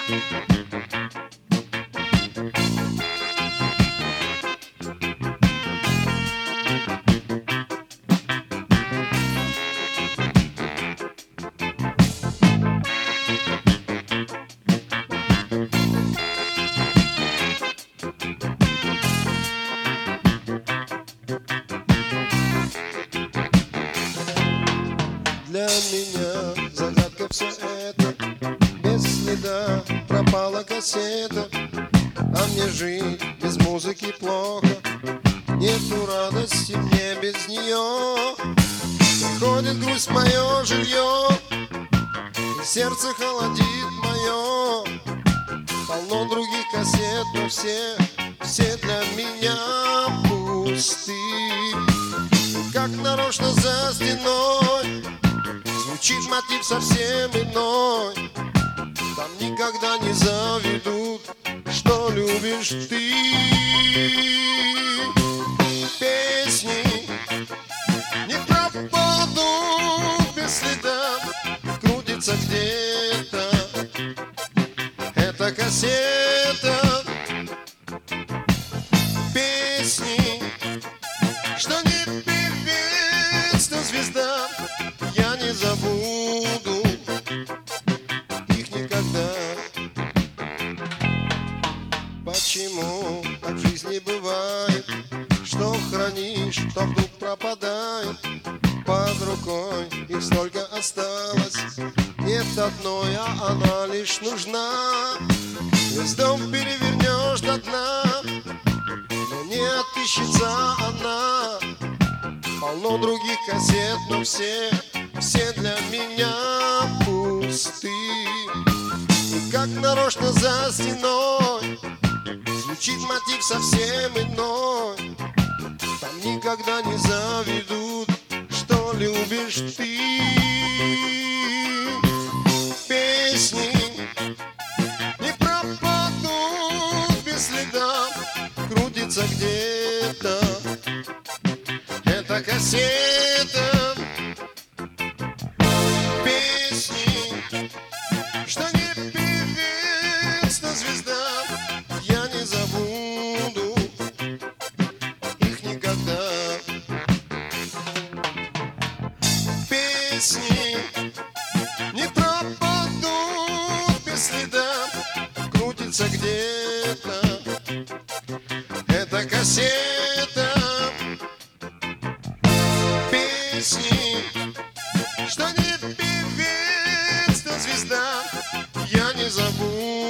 Для меня загадка все это. Без следа пропала кассета, а мне жить без музыки плохо. Нету радости мне без нее. Приходит грусть в мое жилье, и сердце холодит мое. Полно других кассет, но все для меня пусты. И как нарочно за стеной звучит мотив совсем иной. Там никогда не заведут, что любишь ты. Песни не пропадут без следа, крутится где-то эта кассета. Песни, что не певец, но звезда, я не забуду их никогда. Почему так в жизни бывает, что хранишь, то вдруг пропадает? Под рукой их столько осталось, нет одной, а она лишь нужна. Весь дом перевернешь до дна, но не отыщется она. Полно других кассет, но все для меня пусты. И как нарочно за стеной звучит мотив совсем иной. Там никогда не заведут, что любишь ты. Песни не пропадут без следа, крутится где-то эта кассета. Песни, что не певец, но звезда, я не забуду их никогда. Песни не пропадут без следа, крутится где-то эта кассета. Песни, что не певец, но звезда, я не забуду